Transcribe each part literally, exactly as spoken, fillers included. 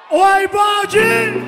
Oi, Baldi!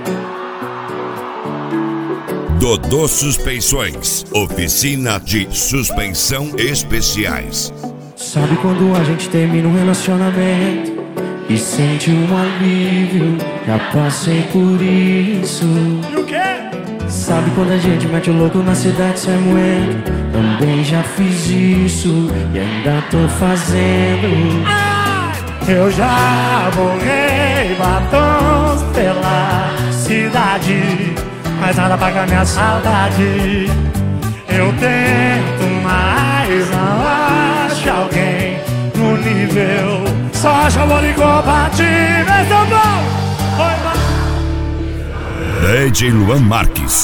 Dodô Suspensões, oficina de suspensão especiais. Sabe quando a gente termina um relacionamento e sente um alívio? Já passei por isso. E o quê? Sabe quando a gente mete o louco na cidade sem moendo? Também já fiz isso e ainda tô fazendo. Ai! Eu já borrei batons pela cidade, mas nada paga minha saudade. Eu tento, mas não acho alguém no nível. Só acho amor incompatível. São Paulo! D J Luan Marques.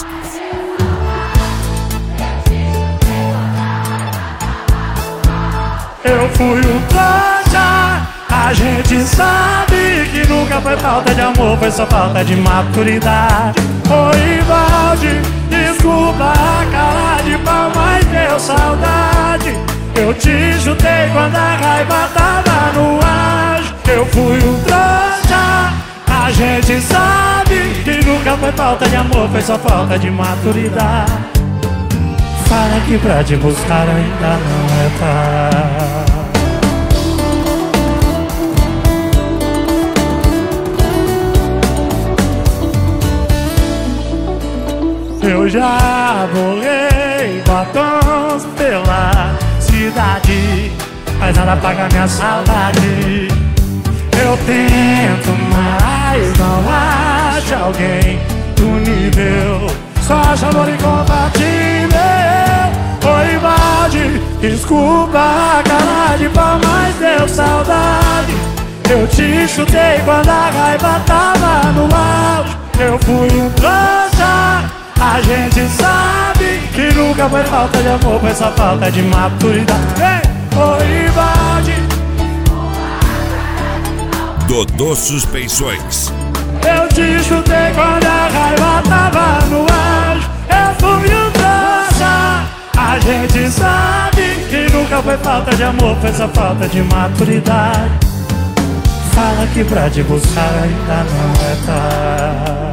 Eu fui um trouxa. A gente sabe que nunca foi falta de amor, foi só falta de maturidade. Oi, Valde, desculpa a cara de pau, mas deu saudade. Eu te chutei quando a raiva tava no ar. Eu fui um trouxa. A gente sabe que nunca foi falta de amor, foi só falta de maturidade. Fala que pra te buscar ainda não é tarde. Eu já borrei batons pela cidade, mas nada paga minha saudade. Eu tento, mas não acho alguém do nível. Só acho amor incompatível. Oi, Valde, desculpa a cara de pau, mas deu saudade. Eu te chutei quando a raiva tava no auge. Eu fui um trouxa. A gente sabe que nunca foi falta de amor, foi só falta de maturidade. Ei, oi, Valde. Dodô Suspensões. Eu te chutei quando a raiva tava no auge. Eu fui um trouxa. A gente sabe que nunca foi falta de amor, foi só falta de maturidade. Fala que pra te buscar ainda não é tarde.